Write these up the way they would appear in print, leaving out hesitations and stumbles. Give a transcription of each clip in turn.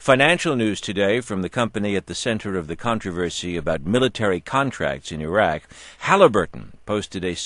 Financial news today from the company at the center of the controversy about military contracts in Iraq. Halliburton posted a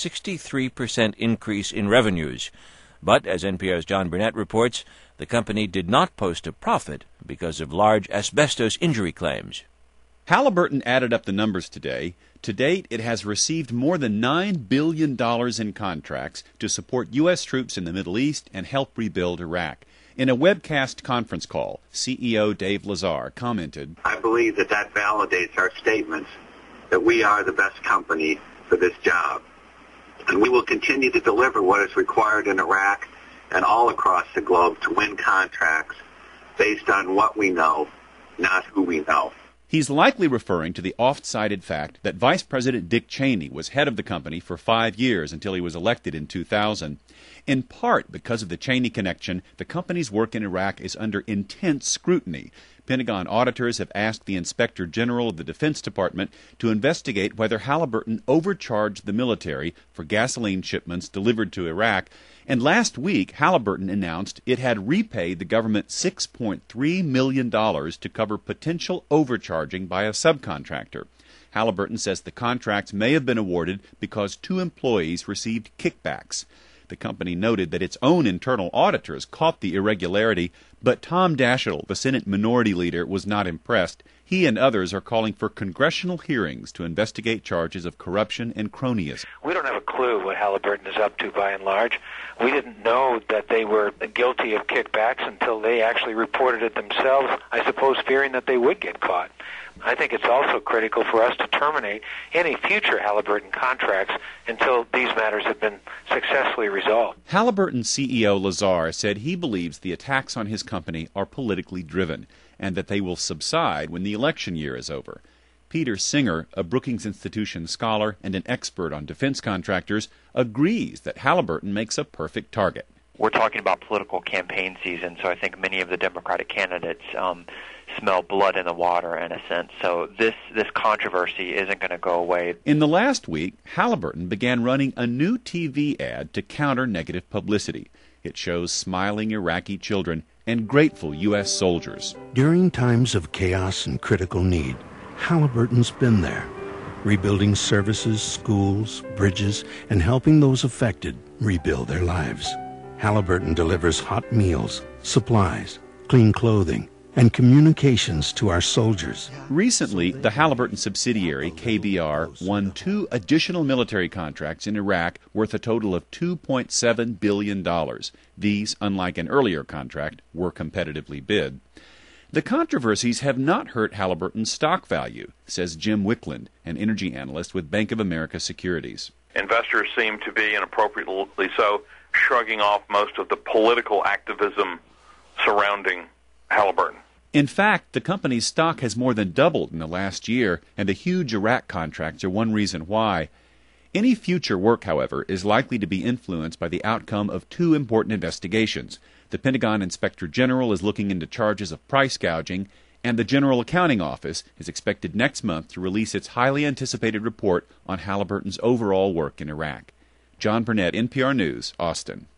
63% increase in revenues. But, as NPR's John Burnett reports, the company did not post a profit because of large asbestos injury claims. Halliburton added up the numbers today. To date, it has received more than $9 billion in contracts to support U.S. troops in the Middle East and help rebuild Iraq. In a webcast conference call, CEO Dave Lazar commented, I believe that validates our statements that we are the best company for this job. And we will continue to deliver what is required in Iraq and all across the globe to win contracts based on what we know, not who we know. He's likely referring to the oft-cited fact that Vice President Dick Cheney was head of the company for 5 years until he was elected in 2000. In part because of the Cheney connection, the company's work in Iraq is under intense scrutiny. Pentagon auditors have asked the Inspector General of the Defense Department to investigate whether Halliburton overcharged the military for gasoline shipments delivered to Iraq. And last week, Halliburton announced it had repaid the government $6.3 million to cover potential overcharging by a subcontractor. Halliburton says the contracts may have been awarded because 2 employees received kickbacks. The company noted that its own internal auditors caught the irregularity, but Tom Daschle, the Senate Minority Leader, was not impressed. He and others are calling for congressional hearings to investigate charges of corruption and cronyism. We don't have a clue what Halliburton is up to by and large. We didn't know that they were guilty of kickbacks until they actually reported it themselves, I suppose fearing that they would get caught. I think it's also critical for us to terminate any future Halliburton contracts until these matters have been successfully resolved. Halliburton CEO Lazar said he believes the attacks on his company are politically driven and that they will subside when the election year is over. Peter Singer, a Brookings Institution scholar and an expert on defense contractors, agrees that Halliburton makes a perfect target. We're talking about political campaign season, so I think many of the Democratic candidates smell blood in the water, in a sense. So this controversy isn't going to go away. In the last week, Halliburton began running a new TV ad to counter negative publicity. It shows smiling Iraqi children and grateful U.S. soldiers. During times of chaos and critical need, Halliburton's been there, rebuilding services, schools, bridges, and helping those affected rebuild their lives. Halliburton delivers hot meals, supplies, clean clothing, and communications to our soldiers. Recently, the Halliburton subsidiary, KBR, won 2 additional military contracts in Iraq worth a total of $2.7 billion. These, unlike an earlier contract, were competitively bid. The controversies have not hurt Halliburton's stock value, says Jim Wickland, an energy analyst with Bank of America Securities. Investors seem to be, and appropriately so, shrugging off most of the political activism surrounding Halliburton. In fact, the company's stock has more than doubled in the last year, and the huge Iraq contracts are one reason why. Any future work, however, is likely to be influenced by the outcome of 2 important investigations. The Pentagon Inspector General is looking into charges of price gouging, and the General Accounting Office is expected next month to release its highly anticipated report on Halliburton's overall work in Iraq. John Burnett, NPR News, Austin.